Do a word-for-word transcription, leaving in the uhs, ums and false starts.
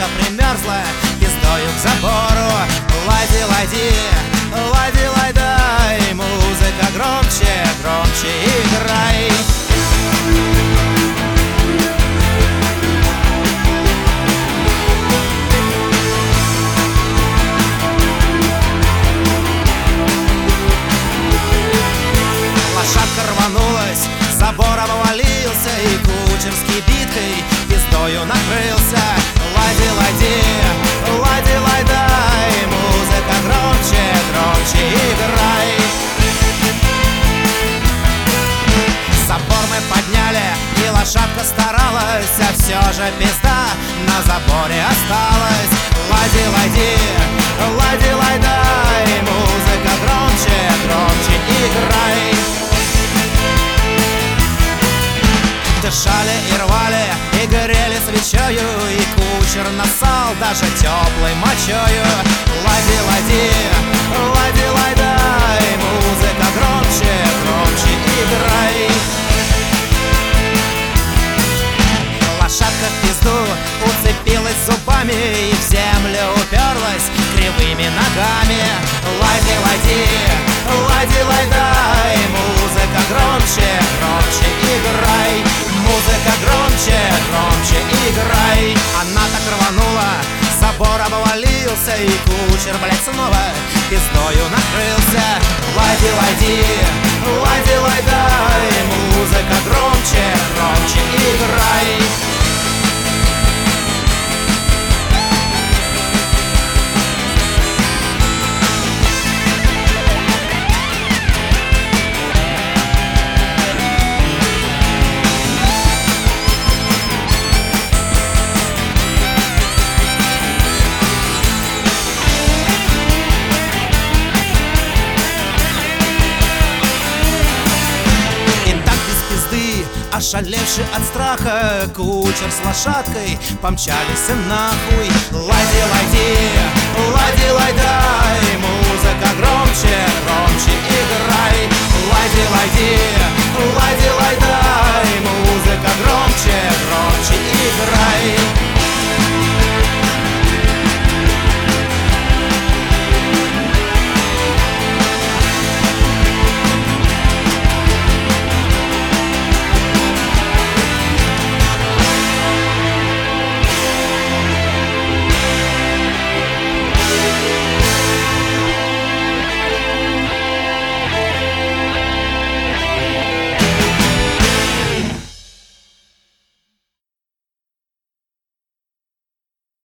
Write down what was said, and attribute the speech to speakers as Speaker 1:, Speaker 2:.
Speaker 1: примерзла пиздою к забору. Лади, лади, лади, лайдай, музыка громче, громче играй. Лошадка рванулась, забор обвалился, и кучер с кибиткой пиздою накрылся. Лади, лади, лади, лайдай, музыка громче, громче играй. Забор мы подняли, и лошадка старалась, а все же пизда на заборе осталась. Лади, лади, лади, лайдай, музыка громче, громче играй. Дышали и рвали, и горели свечою, и кучер нассал даже теплой мочою. Лади, лади, лади, лайдай, музыка громче, громче играй. Лошадка в пизду уцепилась зубами и в землю уперлась кривыми ногами. Лади, лади, лади, лайдай, музыка громче, громче играй. Музыка громче, громче играй. Она так рванула, забор обвалился, и кучер, блядь, снова пиздою накрылся. Лади, лади, лади, лайдай, музыка громче, громче играй. Ошалевший от страха кучер с лошадкой помчались нахуй. Лади, лади, лади, лайдай, музыка громче, громче играй. Лади, лади, лади, лайдай, музыка громче, громче играй.